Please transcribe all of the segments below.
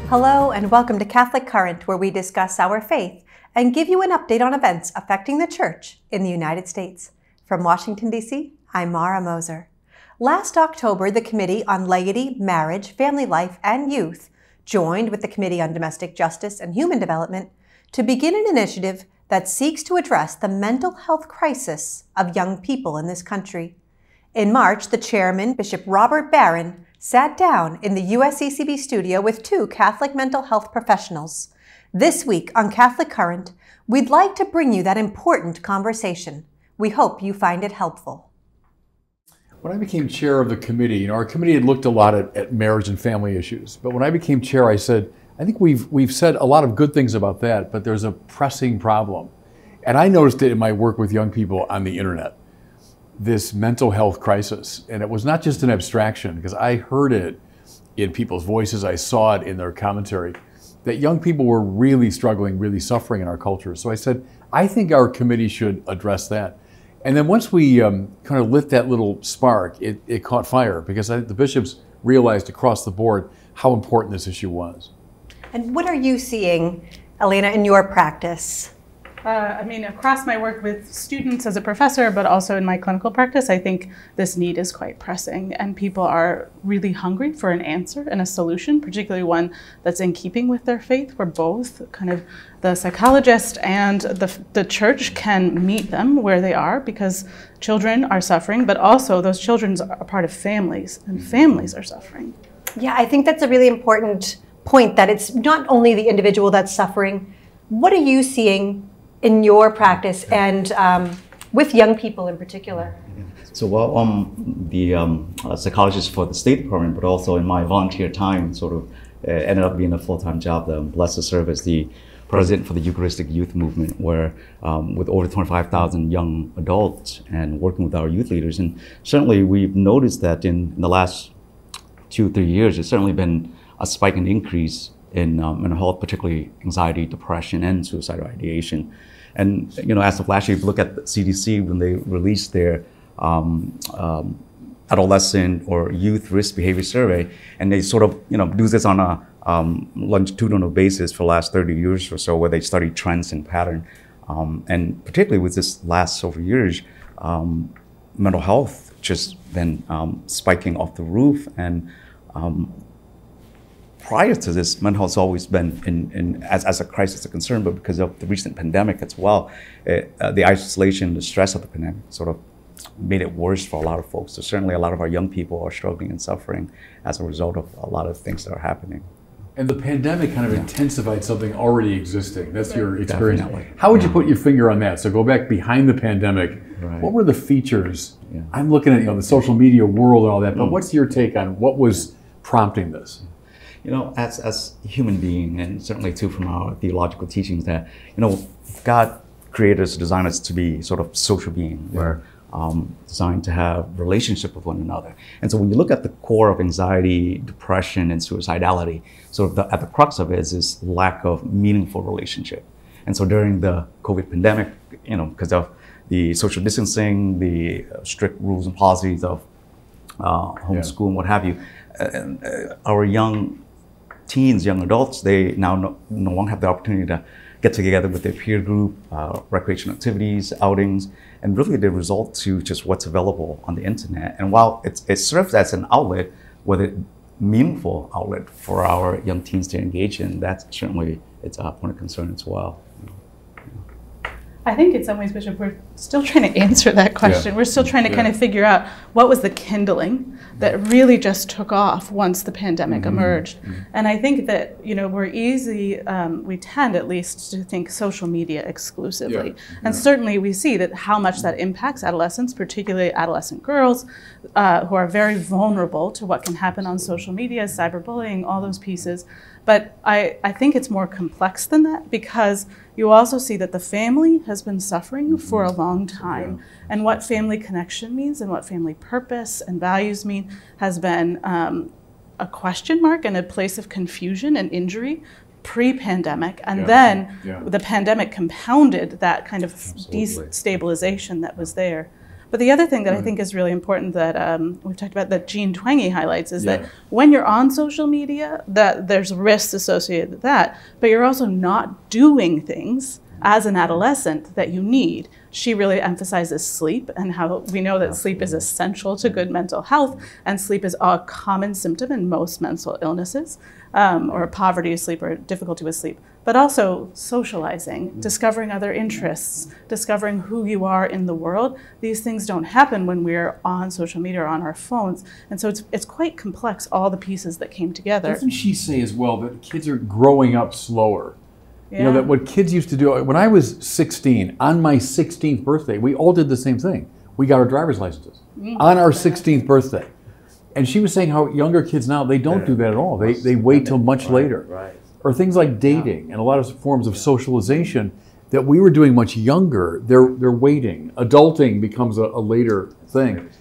Hello and welcome to Catholic Current, where we discuss our faith and give you an update on events affecting the Church in the United States. From Washington, D.C., I'm Mara Moser. Last October, the Committee on Laity, Marriage, Family Life, and Youth joined with the Committee on Domestic Justice and Human Development to begin an initiative that seeks to address the mental health crisis of young people in this country. In March, the chairman, Bishop Robert Barron, sat down in the USCCB studio with two Catholic mental health professionals. This week on Catholic Current, we'd like to bring you that important conversation. We hope you find it helpful. When I became chair of the committee, our committee had looked a lot at marriage and family issues. But when I became chair, I said, I think we've said a lot of good things about that, but there's a pressing problem. And I noticed it in my work with young people on the internet, this mental health crisis. And it was not just an abstraction, because I heard it in people's voices, I saw it in their commentary, that young people were really struggling, really suffering in our culture. So I said, I think our committee should address that. And then once we kind of lit that little spark, it caught fire, because I think the bishops realized across the board how important this issue was. And what are you seeing, Elena, in your practice? Across my work with students as a professor, but also in my clinical practice, I think this need is quite pressing, and people are really hungry for an answer and a solution, particularly one that's in keeping with their faith, where both kind of the psychologist and the church can meet them where they are, because children are suffering, but also those children are part of families, and families are suffering. Yeah, I think that's a really important point, that it's not only the individual that's suffering. What are you seeing in your practice and with young people in particular? So, the psychologist for the State Department, but also in my volunteer time, sort of ended up being a full-time job. I'm blessed to serve as the president for the Eucharistic Youth Movement, where with over 25,000 young adults and working with our youth leaders. And certainly we've noticed that in the last 2-3 years, there's certainly been a spike in increase in mental health, particularly anxiety, depression, and suicidal ideation. And as of last year, if you look at the CDC, when they released their adolescent or youth risk behavior survey, and they sort of do this on a longitudinal basis for the last 30 years or so, where they study trends and pattern. And particularly with this last several years, mental health just been spiking off the roof. And prior to this, mental health has always been as a crisis, a concern, but because of the recent pandemic as well, the isolation, the stress of the pandemic sort of made it worse for a lot of folks. So certainly a lot of our young people are struggling and suffering as a result of a lot of things that are happening. And the pandemic kind of intensified something already existing. That's your experience. Definitely. How would you put your finger on that? So go back behind the pandemic. Right. What were the features? Yeah. I'm looking at the social media world and all that, but what's your take on what was prompting this? As a human being, and certainly too from our theological teachings, that God created us, designed us to be sort of social beings. We're designed to have relationship with one another. And so when you look at the core of anxiety, depression, and suicidality, sort of at the crux of it is this lack of meaningful relationship. And so during the COVID pandemic, because of the social distancing, the strict rules and policies of homeschool and what have you, our young teens, young adults, they now no longer have the opportunity to get together with their peer group, recreational activities, outings, and really they result to just what's available on the internet. And while it serves as an outlet, whether meaningful outlet for our young teens to engage in, that's certainly it's a point of concern as well. I think in some ways, Bishop, we're still trying to answer that question. Yeah. We're still trying to kind of figure out what was the kindling that really just took off once the pandemic emerged. And I think that, we're we tend at least to think social media exclusively. And certainly we see that how much that impacts adolescents, particularly adolescent girls, who are very vulnerable to what can happen on social media, cyberbullying, all those pieces. But I think it's more complex than that, because you also see that the family has been suffering for a long time. And what family connection means and what family purpose and values mean has been a question mark and a place of confusion and injury pre-pandemic. And then the pandemic compounded that kind of destabilization that was there. But the other thing that I think is really important that we've talked about, that Jean Twenge highlights, is that when you're on social media, that there's risks associated with that, but you're also not doing things as an adolescent that you need. She really emphasizes sleep and how we know that sleep is essential to good mental health, and sleep is a common symptom in most mental illnesses, or poverty of sleep or difficulty with sleep. But also socializing, discovering other interests, discovering who you are in the world. These things don't happen when we're on social media or on our phones. And so it's quite complex, all the pieces that came together. Doesn't she say as well that kids are growing up slower? Yeah. You know, that what kids used to do, when I was 16, on my 16th birthday, we all did the same thing. We got our driver's licenses on our 16th birthday. And she was saying how younger kids now, they don't do that at all. They wait till much later. Right. Or things like dating and a lot of forms of socialization that we were doing much younger, they're waiting. Adulting becomes a later thing.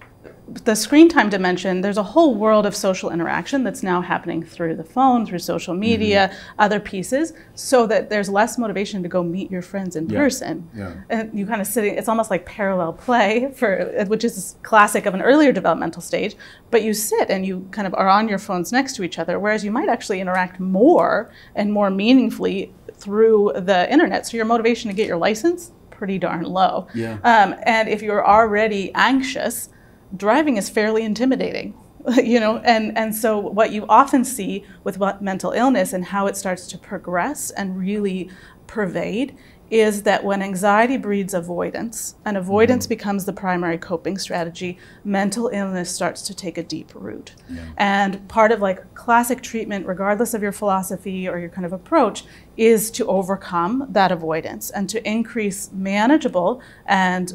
The screen time dimension, there's a whole world of social interaction that's now happening through the phone, through social media, other pieces, so that there's less motivation to go meet your friends in person. Yeah. And you kind of sitting, it's almost like parallel play, which is classic of an earlier developmental stage, but you sit and you kind of are on your phones next to each other, whereas you might actually interact more and more meaningfully through the internet. So your motivation to get your license, pretty darn low. Yeah. And if you're already anxious, driving is fairly intimidating, you know, and so what you often see with mental illness and how it starts to progress and really pervade is that when anxiety breeds avoidance, and avoidance becomes the primary coping strategy, mental illness starts to take a deep root. Yeah. And part of like classic treatment, regardless of your philosophy or your kind of approach, is to overcome that avoidance and to increase manageable and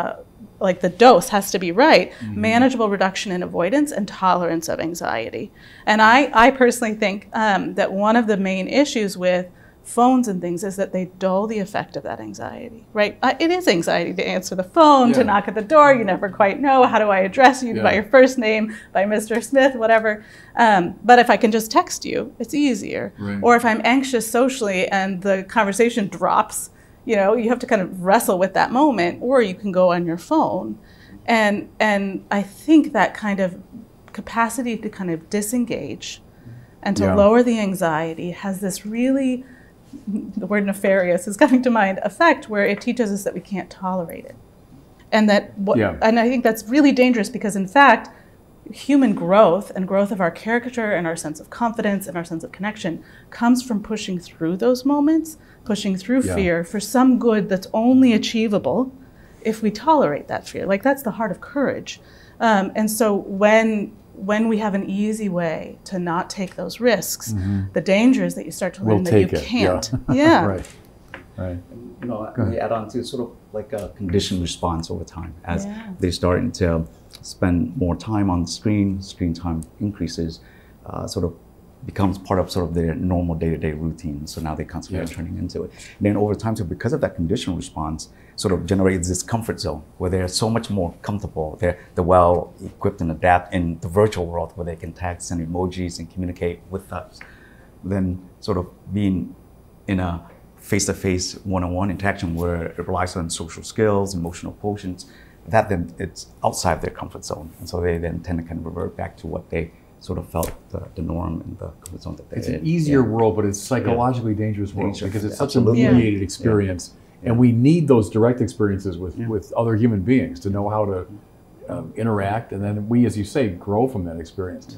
like the dose has to be right, manageable reduction in avoidance and tolerance of anxiety. And I personally think that one of the main issues with phones and things is that they dull the effect of that anxiety, right? It is anxiety to answer the phone, to knock at the door. You never quite know, how do I address you by your first name, by Mr. Smith, whatever. But if I can just text you, it's easier. Right. Or if I'm anxious socially and the conversation drops, you know, you have to kind of wrestle with that moment, or you can go on your phone. And I think that kind of capacity to kind of disengage and to lower the anxiety has this really, the word nefarious is coming to mind, effect where it teaches us that we can't tolerate it. And that, and I think that's really dangerous because in fact, human growth and growth of our caricature and our sense of confidence and our sense of connection comes from pushing through those moments, pushing through fear for some good that's only achievable if we tolerate that fear. Like that's the heart of courage. And so when we have an easy way to not take those risks, the danger is that you start to learn that you can't. Right. You know, we add on to sort of like a conditioned response over time as they're starting to spend more time on the screen time increases, sort of becomes part of sort of their normal day-to-day routine. So now they constantly are turning into it. And then over time, so because of that conditional response, sort of generates this comfort zone where they're so much more comfortable. They're well equipped and adapt in the virtual world where they can text and emojis and communicate with us. Then sort of being in a face-to-face, one-on-one interaction where it relies on social skills, emotional quotients, that then it's outside their comfort zone. And so they then tend to kind of revert back to what they sort of felt the norm and the comfort zone that they It's an easier world, but it's psychologically dangerous world because it's such a mediated experience. And we need those direct experiences with other human beings to know how to interact. And then we, as you say, grow from that experience.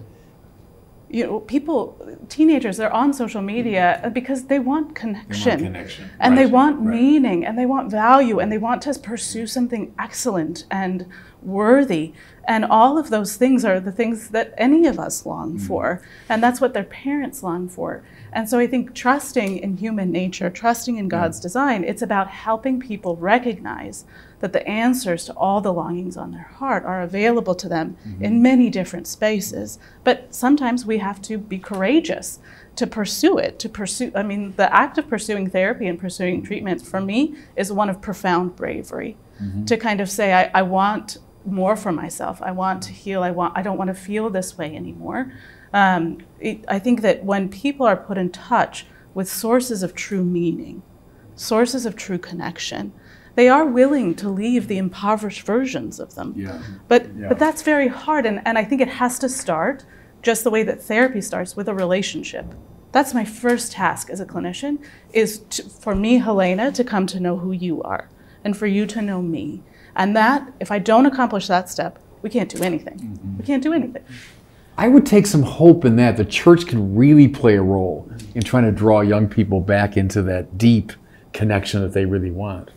You know, teenagers, they're on social media because they want connection. And they want meaning, and they want value, and they want to pursue something excellent and worthy. And all of those things are the things that any of us long for. And that's what their parents long for. And so I think trusting in human nature, trusting in God's design, it's about helping people recognize that the answers to all the longings on their heart are available to them in many different spaces. But sometimes we have to be courageous to pursue it, I mean, the act of pursuing therapy and pursuing treatment for me is one of profound bravery. To kind of say, I want more for myself. I want to heal. I don't want to feel this way anymore. I think that when people are put in touch with sources of true meaning, sources of true connection. They are willing to leave the impoverished versions of them. Yeah. But that's very hard, and I think it has to start just the way that therapy starts, with a relationship. That's my first task as a clinician, is for me, Helena, to come to know who you are, and for you to know me. And that, if I don't accomplish that step, we can't do anything. Mm-hmm. We can't do anything. I would take some hope in that. The church can really play a role in trying to draw young people back into that deep connection that they really want.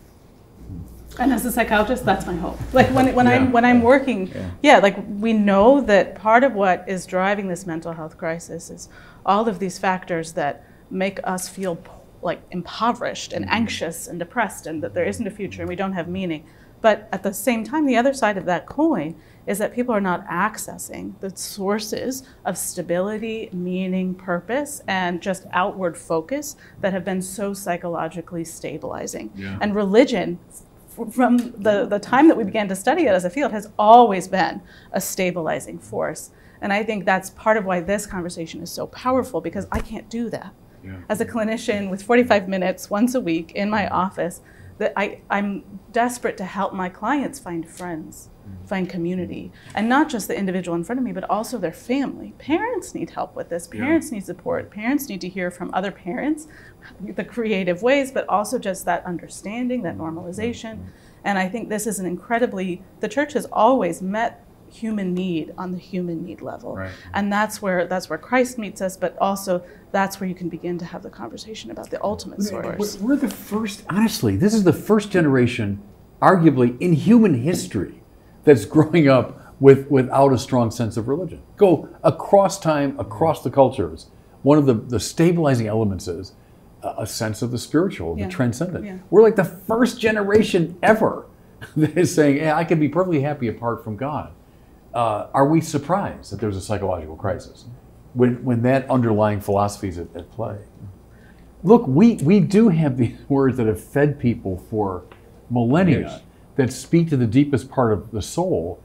And as a psychologist, that's my hope. Like when I'm working, like we know that part of what is driving this mental health crisis is all of these factors that make us feel like impoverished and anxious and depressed, and that there isn't a future and we don't have meaning. But at the same time, the other side of that coin is that people are not accessing the sources of stability, meaning, purpose, and just outward focus that have been so psychologically stabilizing. Yeah. And religion, from the time that we began to study it as a field, has always been a stabilizing force. And I think that's part of why this conversation is so powerful, because I can't do that. Yeah. As a clinician with 45 minutes once a week in my office, that I'm desperate to help my clients find friends, find community, and not just the individual in front of me, but also their family. Parents need help with this. Parents need support. Parents need to hear from other parents the creative ways, but also just that understanding, that normalization. And I think this is the church has always met human need on the human need level. Right. And that's where Christ meets us, but also that's where you can begin to have the conversation about the ultimate source. We're the first, honestly, this is the first generation, arguably, in human history that's growing up without a strong sense of religion. Go across time, across the cultures. One of the stabilizing elements is a sense of the spiritual, the transcendent. Yeah. We're like the first generation ever that is saying, yeah, I can be perfectly happy apart from God. Are we surprised that there's a psychological crisis when that underlying philosophy is at play? Look, we do have these words that have fed people for millennia that speak to the deepest part of the soul.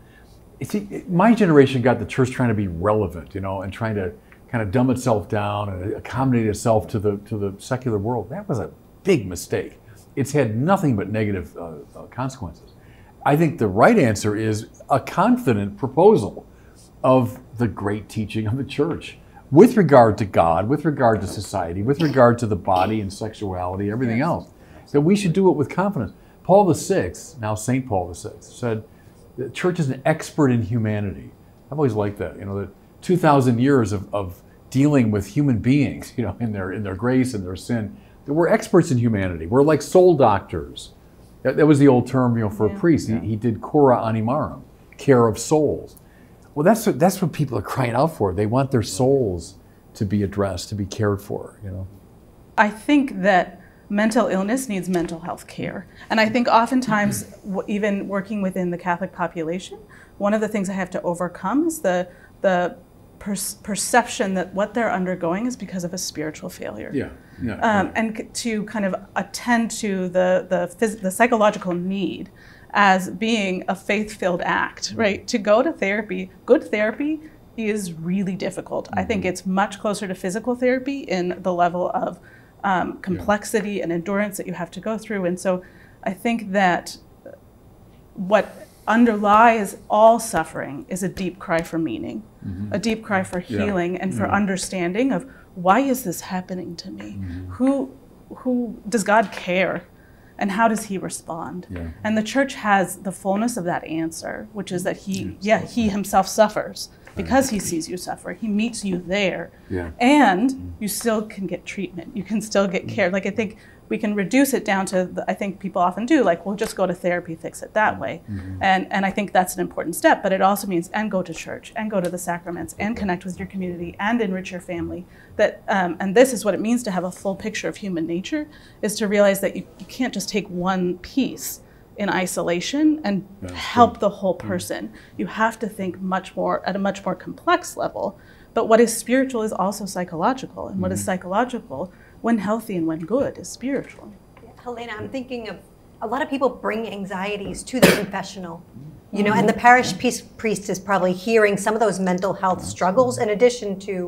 My generation got the church trying to be relevant, and trying to kind of dumb itself down and accommodate itself to the secular world. That was a big mistake. It's had nothing but negative consequences. I think the right answer is a confident proposal of the great teaching of the church with regard to God, with regard to society, with regard to the body and sexuality, everything else, that we should do it with confidence. Paul VI, now St. Paul VI, said the church is an expert in humanity. I've always liked that, that 2,000 years of dealing with human beings, in their grace and their sin, that we're experts in humanity. We're like soul doctors. That was the old term, for a priest. He did cura animarum, care of souls. Well, that's what people are crying out for. They want their souls to be addressed, to be cared for. I think that mental illness needs mental health care, and I think oftentimes, even working within the Catholic population, one of the things I have to overcome is the perception that what they're undergoing is because of a spiritual failure. And to kind of attend to the psychological need as being a faith-filled act, right? To go to therapy, good therapy is really difficult. I think it's much closer to physical therapy in the level of complexity and endurance that you have to go through. And so I think that what underlies all suffering is a deep cry for meaning, a deep cry for healing and for understanding of, why is this happening to me? Who does God care? And how does he respond? And the church has the fullness of that answer, which is that he himself suffers because he sees you suffer. He meets you there. And you still can get treatment. You can still get care. Like, I think we can reduce it down to, I think people often do, like, we'll just go to therapy, fix it that way. And I think that's an important step, but it also means, and go to church, and go to the sacraments, and connect with your community, and enrich your family. That, and this is what it means to have a full picture of human nature, is to realize that you can't just take one piece in isolation and help the whole person. You have to think at a much more complex level. But what is spiritual is also psychological, and what is psychological, when healthy and when good, is spiritual. Helena, I'm thinking of a lot of people bring anxieties to the confessional, and the parish priest is probably hearing some of those mental health struggles in addition to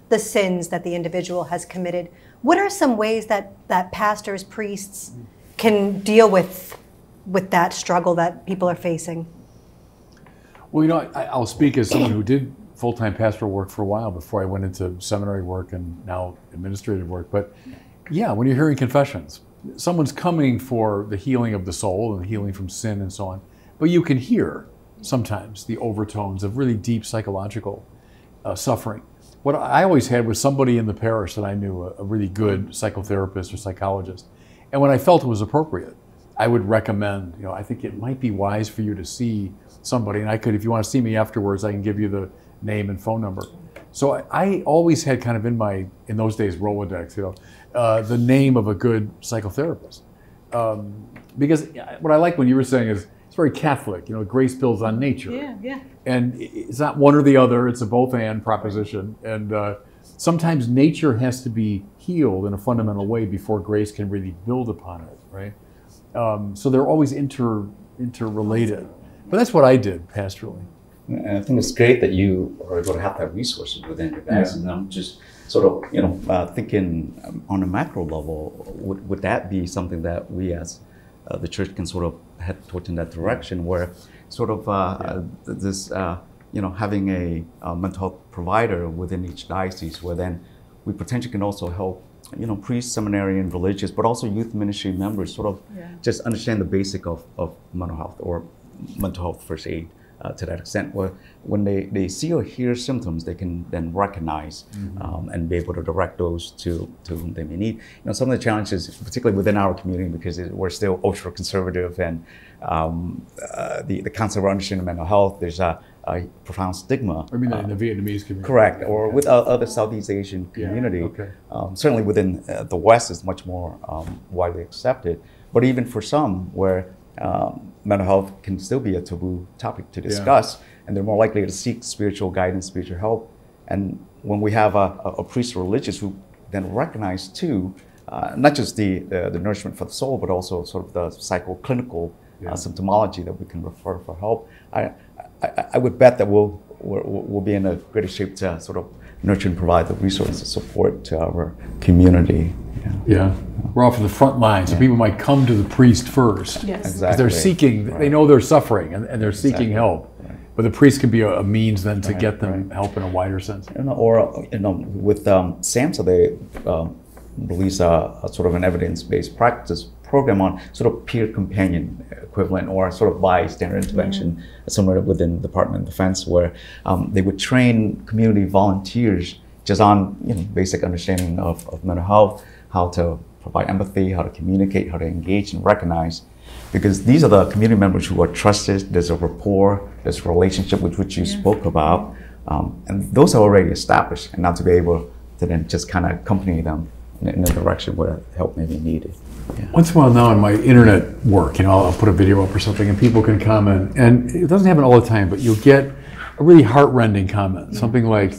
the sins that the individual has committed. What are some ways that pastors, priests can deal with that struggle that people are facing? Well, you know, I'll speak as someone who did full-time pastoral work for a while before I went into seminary work and now administrative work. But yeah, when you're hearing confessions, someone's coming for the healing of the soul and the healing from sin and so on. But you can hear sometimes the overtones of really deep psychological suffering. What I always had was somebody in the parish that I knew, a really good psychotherapist or psychologist. And when I felt it was appropriate, I would recommend, you know, I think it might be wise for you to see somebody. And I could, if you want to see me afterwards, I can give you the name and phone number. So I always had kind of in those days, Rolodex, you know, the name of a good psychotherapist. Because what I like when you were saying is, it's very Catholic, you know, grace builds on nature. Yeah, yeah. And it's not one or the other, it's a both and proposition. And sometimes nature has to be healed in a fundamental way before grace can really build upon it, right? So they're always interrelated. But that's what I did pastorally. And I think it's great that you are able to have that resources within your bag. And I'm just sort of, you know, thinking on a macro level, would that be something that we as the church can sort of head towards in that direction, where sort of this, you know, having a mental health provider within each diocese, where then we potentially can also help, you know, priests, seminarian, religious, but also youth ministry members sort of just understand the basic of mental health or mental health first aid to that extent, where when they see or hear symptoms, they can then recognize and be able to direct those to whom they may need. You know, some of the challenges, particularly within our community, because we're still ultra conservative and the concept of understanding mental health, there's a profound stigma. I mean, in the Vietnamese community. Correct, or with other Southeast Asian community. Okay. Certainly within the West, is much more widely accepted. But even for some, where mental health can still be a taboo topic to discuss, and they're more likely to seek spiritual guidance, spiritual help. And when we have a priest or religious who then recognize too, not just the nourishment for the soul, but also sort of the psychoclinical symptomology that we can refer for help, I would bet that we'll be in a greater shape to sort of nurture and provide the resources, support to our community. Yeah, we're off in the front line, so people might come to the priest first. Yes, exactly. Because they're seeking, they know they're suffering and they're seeking help. Right. But the priest can be a means then to get them help in a wider sense. Or, you know, with SAMHSA, they release a sort of an evidence-based practice program on sort of peer companion equivalent or sort of bystander intervention, somewhere within the Department of Defense, where they would train community volunteers just on, you know, basic understanding of mental health, how to provide empathy, how to communicate, how to engage and recognize. Because these are the community members who are trusted, there's a rapport, there's a relationship with which you spoke about, and those are already established, and now to be able to then just kind of accompany them in a direction where help may be needed. Once in a while now in my internet work, you know, I'll put a video up or something and people can comment, and it doesn't happen all the time, but you'll get a really heart-rending comment, something like,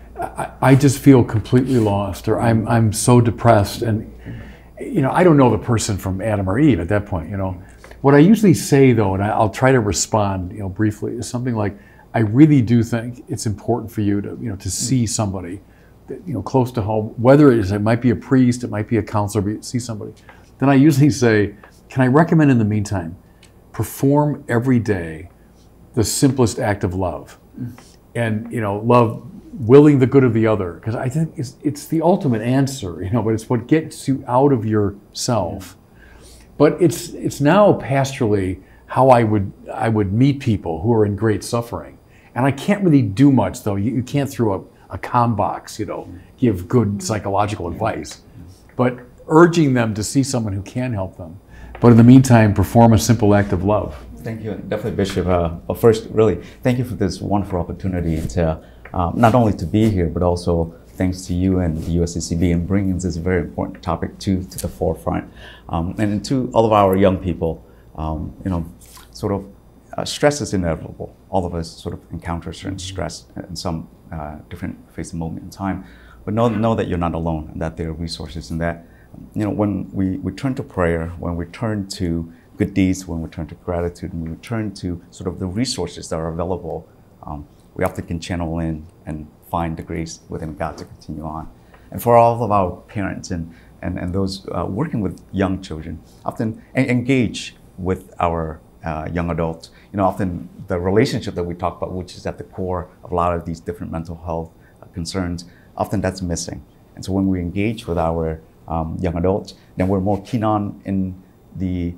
I just feel completely lost, or I'm so depressed, and you know, I don't know the person from Adam or Eve at that point, you know. What I usually say though, and I'll try to respond, you know, briefly, is something like, I really do think it's important for you to, you know, to see somebody, you know, close to home, whether it might be a priest, it might be a counselor, but see somebody. Then I usually say, can I recommend in the meantime, perform every day the simplest act of love, and you know, love willing the good of the other, because I think it's the ultimate answer, you know, but it's what gets you out of yourself. But it's now pastorally how I would meet people who are in great suffering, and I can't really do much though. You can't through a comm box, you know, give good psychological advice, but urging them to see someone who can help them. But in the meantime, perform a simple act of love. Thank you, definitely, Bishop. First, really, thank you for this wonderful opportunity to not only to be here, but also thanks to you and the USCCB in bringing this very important topic to the forefront. And to all of our young people, you know, sort of stress is inevitable. All of us sort of encounter certain stress in some different phase of moment in time. But know that you're not alone, and that there are resources, and that, you know, when we turn to prayer, when we turn to good deeds, when we turn to gratitude, and we turn to sort of the resources that are available, we often can channel in and find the grace within God to continue on. And for all of our parents and those working with young children, often engage with our young adults. Often the relationship that we talk about, which is at the core of a lot of these different mental health concerns, often that's missing. And so when we engage with our young adults, then we're more keen on in the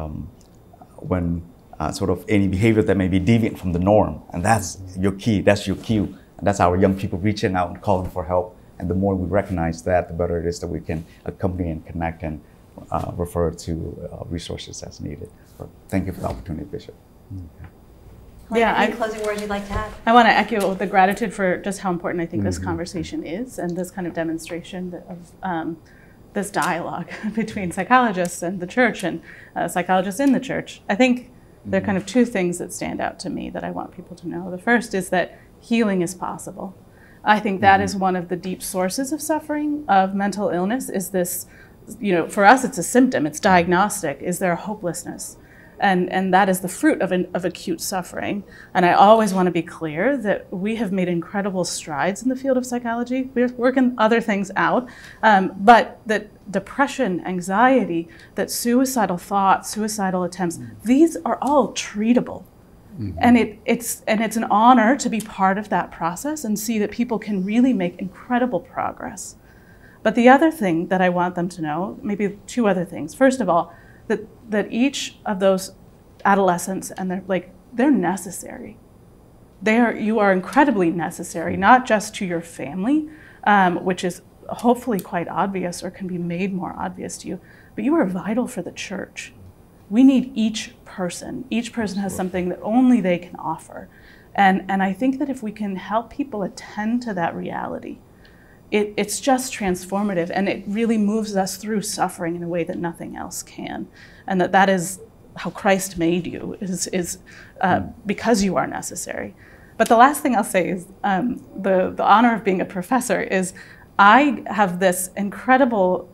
when sort of any behavior that may be deviant from the norm, and that's your key, that's your cue, and that's our young people reaching out and calling for help. And the more we recognize that, the better it is that we can accompany and connect and refer to resources as needed. So thank you for the opportunity, Bishop. Any closing words you'd like to add? I want to echo the gratitude for just how important I think this conversation is, and this kind of demonstration of this dialogue between psychologists and the church and psychologists in the church. I think there are kind of two things that stand out to me that I want people to know. The first is that healing is possible. I think that is one of the deep sources of suffering, of mental illness, is this, for us it's a symptom, it's diagnostic. Is there a hopelessness? And that is the fruit of acute suffering. And I always want to be clear that we have made incredible strides in the field of psychology. We're working other things out, but that depression, anxiety, that suicidal thoughts, suicidal attempts, these are all treatable. And it's an honor to be part of that process and see that people can really make incredible progress. But the other thing that I want them to know, maybe two other things. First of all, that each of those adolescents and they're necessary. You are incredibly necessary, not just to your family, which is hopefully quite obvious or can be made more obvious to you, but you are vital for the church. We need each person. Each person has something that only they can offer. And I think that if we can help people attend to that reality, it's just transformative, and it really moves us through suffering in a way that nothing else can. And that is how Christ made you, is because you are necessary. But the last thing I'll say is the honor of being a professor is I have this incredible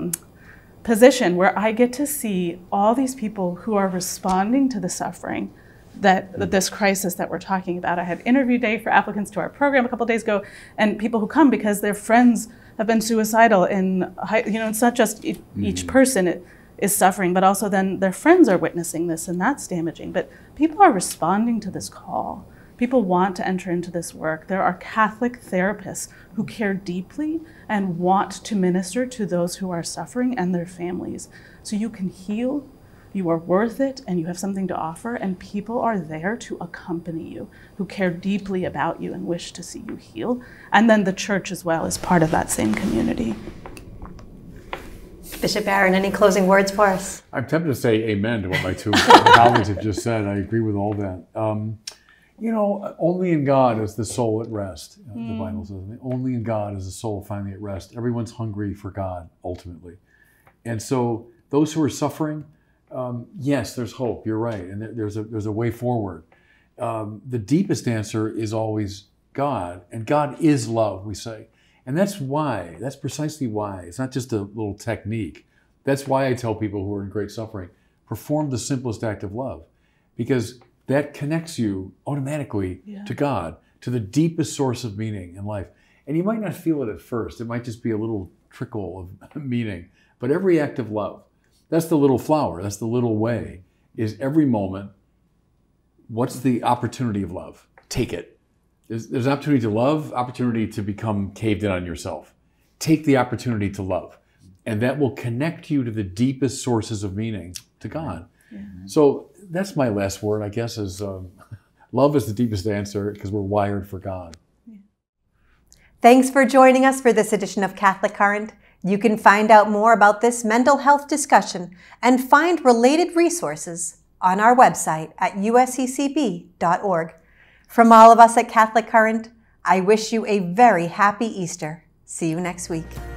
position where I get to see all these people who are responding to the suffering that this crisis that we're talking about. I had interview day for applicants to our program a couple of days ago, and people who come because their friends have been suicidal. It's not just each person is suffering, but also then their friends are witnessing this, and that's damaging. But people are responding to this call. People want to enter into this work. There are Catholic therapists who care deeply and want to minister to those who are suffering and their families. So you can heal. You are worth it, and you have something to offer, and people are there to accompany you, who care deeply about you and wish to see you heal. And then the church as well is part of that same community. Bishop Barron, any closing words for us? I'm tempted to say amen to what my two colleagues have just said. I agree with all that. Only in God is the soul at rest, the Bible says. Only in God is the soul finally at rest. Everyone's hungry for God, ultimately. And so those who are suffering, yes, there's hope. You're right, and there's a way forward. The deepest answer is always God, and God is love, we say. And that's precisely why. It's not just a little technique. That's why I tell people who are in great suffering, perform the simplest act of love, because that connects you automatically to God, to the deepest source of meaning in life. And you might not feel it at first. It might just be a little trickle of meaning. But every act of love, that's the little flower, that's the little way, is every moment, what's the opportunity of love? Take it. There's an opportunity to love, opportunity to become caved in on yourself. Take the opportunity to love. And that will connect you to the deepest sources of meaning, to God. Yeah. So that's my last word, I guess, is love is the deepest answer, because we're wired for God. Yeah. Thanks for joining us for this edition of Catholic Current. You can find out more about this mental health discussion and find related resources on our website at usccb.org. From all of us at Catholic Current, I wish you a very happy Easter. See you next week.